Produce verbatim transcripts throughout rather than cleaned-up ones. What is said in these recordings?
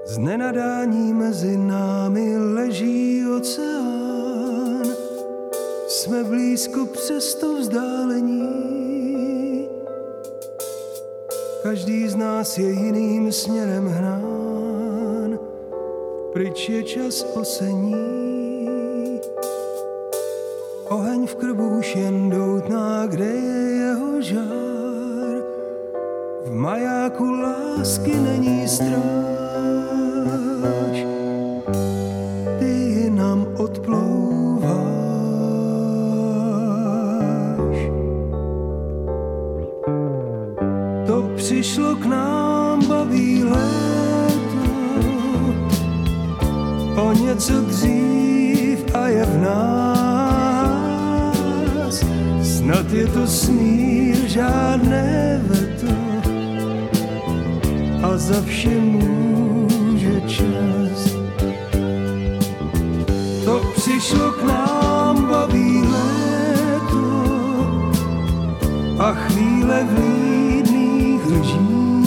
Z nenadání mezi námi leží oceán, jsme blízko, přesto vzdálení. Každý z nás je jiným směrem hnán, pryč je čas osení. Oheň v krbu už jen doutná, kde je jeho žár. V majáku lásky není stráž, ty jinam odplouváš. To přišlo k nám, baví léto, o něco dřív a je v nás. Snad je to smír, žádné veto, a za vše může čas. To přišlo k nám, baví léto a chvíle vlídných lží.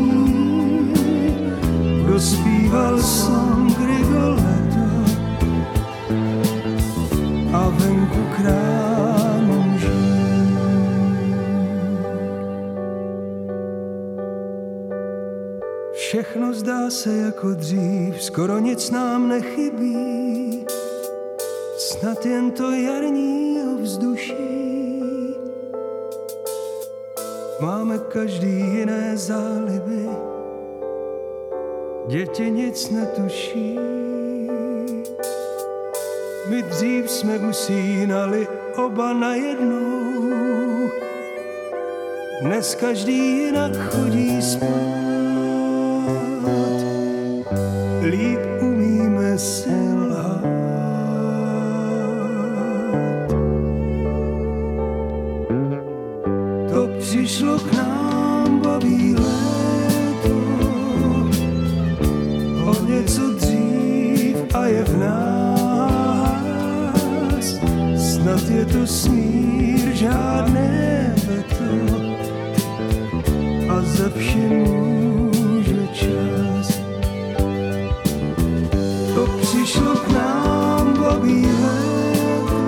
Kdo zpíval song Rigoletto a venku král muží. Všechno zdá se jako dřív, skoro nic nám nechybí, snad jen to jarní ovzduší. Máme každý jiné záliby, děti nic netuší. My dřív jsme usínali oba najednou, dnes každý jinak chodí spát. Líp umíme si lhát. To přišlo k nám, baví léto, o něco dřív a je v nás. Snad je to smír, žádné veto, a za vše může čas. To přišlo k nám, baví léto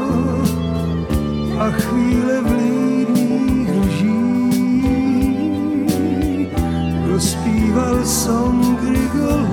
a chvíle vlídných lží. Kdo zpíval song Rigoletto